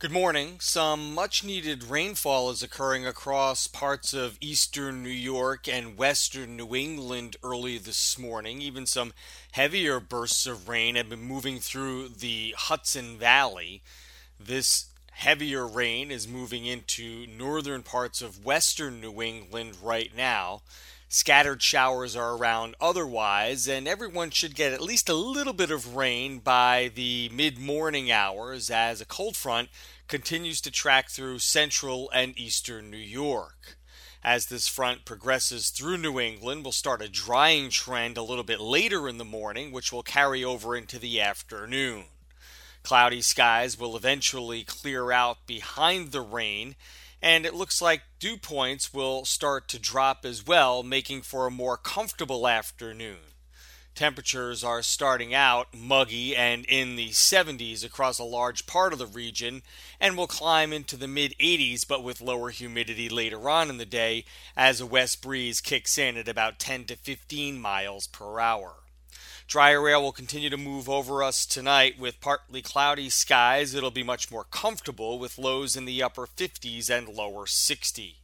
Good morning. Some much needed rainfall is occurring across parts of eastern New York and western New England early this morning. Even some heavier bursts of rain have been moving through the Hudson Valley. This heavier rain is moving into northern parts of western New England right now. Scattered showers are around otherwise, and everyone should get at least a little bit of rain by the mid morning hours as a cold front continues to track through central and eastern New York. As this front progresses through New England, we'll start a drying trend a little bit later in the morning, which will carry over into the afternoon. Cloudy skies will eventually clear out behind the rain, and it looks like dew points will start to drop as well, making for a more comfortable afternoon. Temperatures are starting out muggy and in the 70s across a large part of the region and will climb into the mid 80s but with lower humidity later on in the day as a west breeze kicks in at about 10 to 15 miles per hour. Drier air will continue to move over us tonight with partly cloudy skies. It'll be much more comfortable with lows in the upper 50s and lower 60s.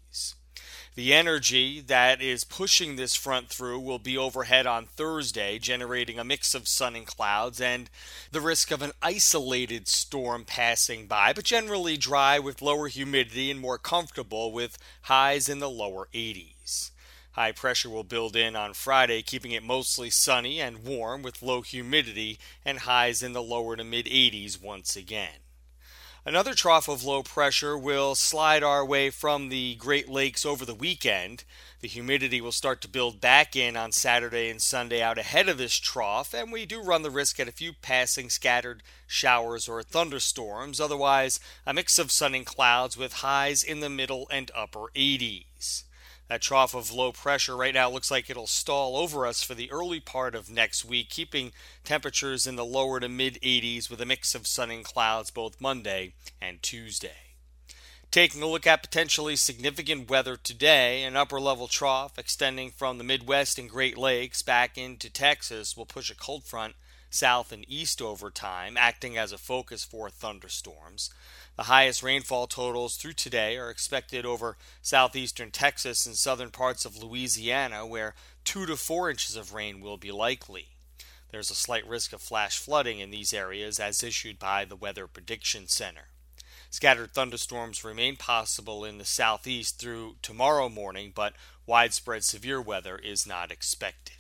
The energy that is pushing this front through will be overhead on Thursday, generating a mix of sun and clouds and the risk of an isolated storm passing by, but generally dry with lower humidity and more comfortable with highs in the lower 80s. High pressure will build in on Friday, keeping it mostly sunny and warm with low humidity and highs in the lower to mid 80s once again. Another trough of low pressure will slide our way from the Great Lakes over the weekend. The humidity will start to build back in on Saturday and Sunday out ahead of this trough, and we do run the risk at a few passing scattered showers or thunderstorms. Otherwise, a mix of sun and clouds with highs in the middle and upper 80s. That trough of low pressure right now looks like it'll stall over us for the early part of next week, keeping temperatures in the lower to mid 80s with a mix of sun and clouds both Monday and Tuesday. Taking a look at potentially significant weather today, an upper level trough extending from the Midwest and Great Lakes back into Texas will push a cold front south and east over time, acting as a focus for thunderstorms. The highest rainfall totals through today are expected over southeastern Texas and southern parts of Louisiana, where 2 to 4 inches of rain will be likely. There's a slight risk of flash flooding in these areas as issued by the Weather Prediction Center. Scattered thunderstorms remain possible in the southeast through tomorrow morning, but widespread severe weather is not expected.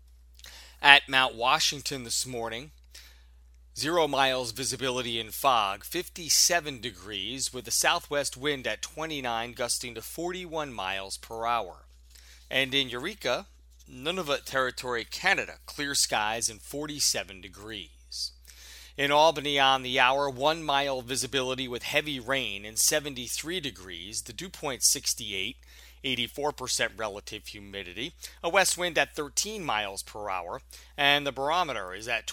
At Mount Washington this morning, 0 miles visibility in fog, 57 degrees with a southwest wind at 29 gusting to 41 miles per hour. And in Eureka, Nunavut Territory, Canada, clear skies and 47 degrees. In Albany on the hour, 1 mile visibility with heavy rain and 73 degrees, the dew point 68, 84% relative humidity, a west wind at 13 miles per hour, and the barometer is at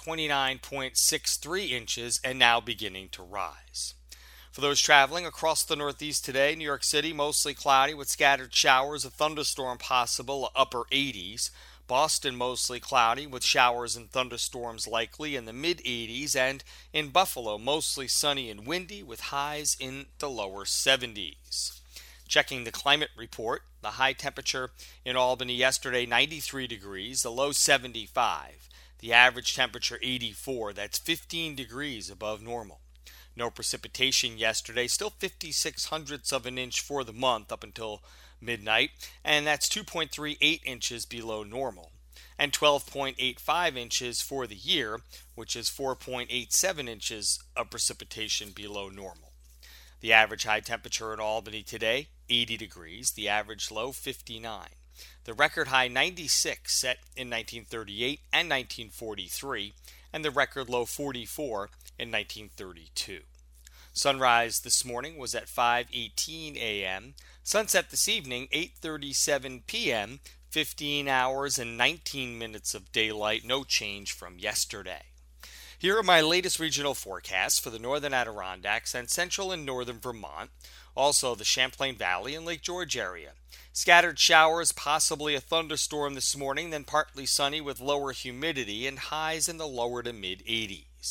29.63 inches and now beginning to rise. For those traveling across the Northeast today, New York City mostly cloudy with scattered showers, a thunderstorm possible, upper 80s. Boston mostly cloudy with showers and thunderstorms likely in the mid 80s, and in Buffalo mostly sunny and windy with highs in the lower 70s. Checking the climate report, the high temperature in Albany yesterday 93 degrees, the low 75, the average temperature 84, that's 15 degrees above normal. No precipitation yesterday, still 56 hundredths of an inch for the month up until midnight, and that's 2.38 inches below normal, and 12.85 inches for the year, which is 4.87 inches of precipitation below normal. The average high temperature in Albany today, 80 degrees, the average low 59. The record high 96 set in 1938 and 1943, and the record low 44 in 1932. Sunrise this morning was at 5:18 a.m. Sunset this evening, 8:37 p.m., 15 hours and 19 minutes of daylight, no change from yesterday. Here are my latest regional forecasts for the northern Adirondacks and central and northern Vermont, also the Champlain Valley and Lake George area. Scattered showers, possibly a thunderstorm this morning, then partly sunny with lower humidity and highs in the lower to mid 80s.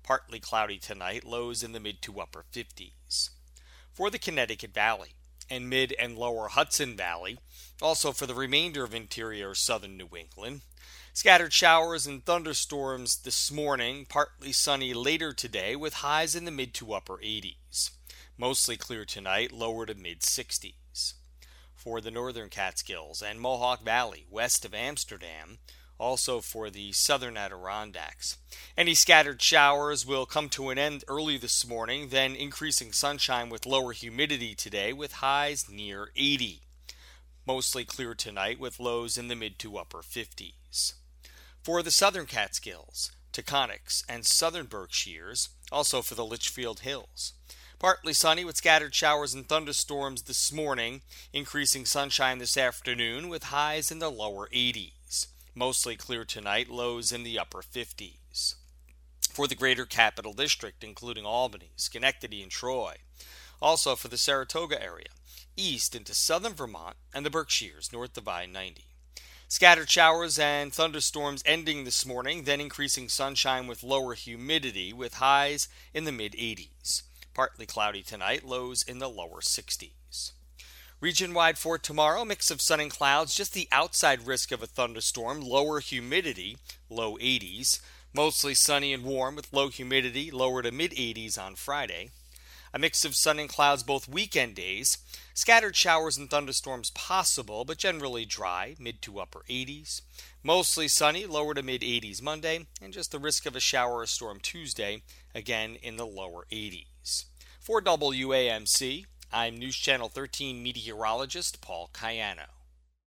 Partly cloudy tonight, lows in the mid to upper 50s. For the Connecticut Valley and mid and lower Hudson Valley, also for the remainder of interior southern New England, scattered showers and thunderstorms this morning, partly sunny later today with highs in the mid to upper 80s. Mostly clear tonight, lower to mid 60s. For the northern Catskills and Mohawk Valley west of Amsterdam, also for the southern Adirondacks. Any scattered showers will come to an end early this morning, then increasing sunshine with lower humidity today with highs near 80. Mostly clear tonight with lows in the mid to upper 50s. For the southern Catskills, Taconics, and southern Berkshires, also for the Litchfield Hills. Partly sunny with scattered showers and thunderstorms this morning, increasing sunshine this afternoon with highs in the lower 80s. Mostly clear tonight, lows in the upper 50s. For the greater Capital District, including Albany, Schenectady, and Troy. Also for the Saratoga area, east into southern Vermont and the Berkshires, north of I-90. Scattered showers and thunderstorms ending this morning, then increasing sunshine with lower humidity with highs in the mid-80s. Partly cloudy tonight, lows in the lower 60s. Region-wide for tomorrow, mix of sun and clouds, just the outside risk of a thunderstorm, lower humidity, low 80s. Mostly sunny and warm with low humidity, lower to mid-80s on Friday. A mix of sun and clouds both weekend days. Scattered showers and thunderstorms possible, but generally dry, mid to upper 80s. Mostly sunny, lower to mid-80s Monday, and just the risk of a shower or storm Tuesday, again in the lower 80s. For WAMC, I'm News Channel 13 meteorologist Paul Cayano.